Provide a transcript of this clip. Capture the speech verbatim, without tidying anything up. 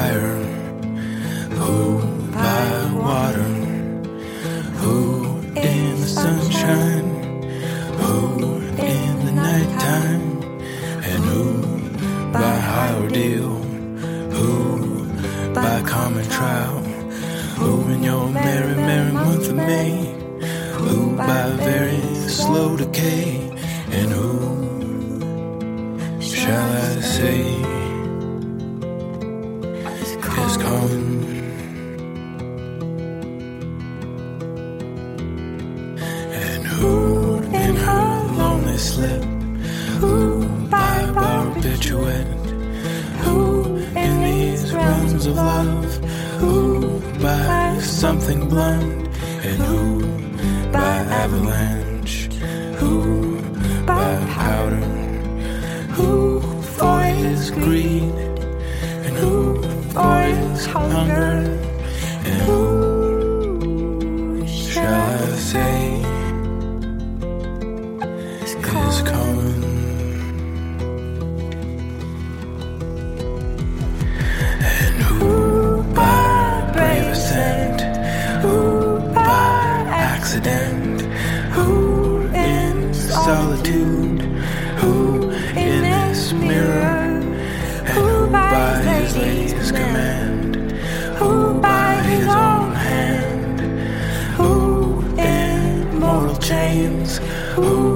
fire? Who by water? Who in the sunshine? Who in the nighttime? And who by high ordeal? Who by common trial? Who in your merry, merry month of May? Who by very slow decay? And who shall I say is calling? And who in her lonely slip? Who by barbiturate? Who in these realms of love? Who by something blunt? And who by avalanche? Who by powder? Who for his greed? And who for his hunger? And who shall I say is coming? And who by brave ascent? Who by accident? Who in solitude? Who in this mirror? And who by his lady's command? Who by his own hand? Who in mortal chains? Who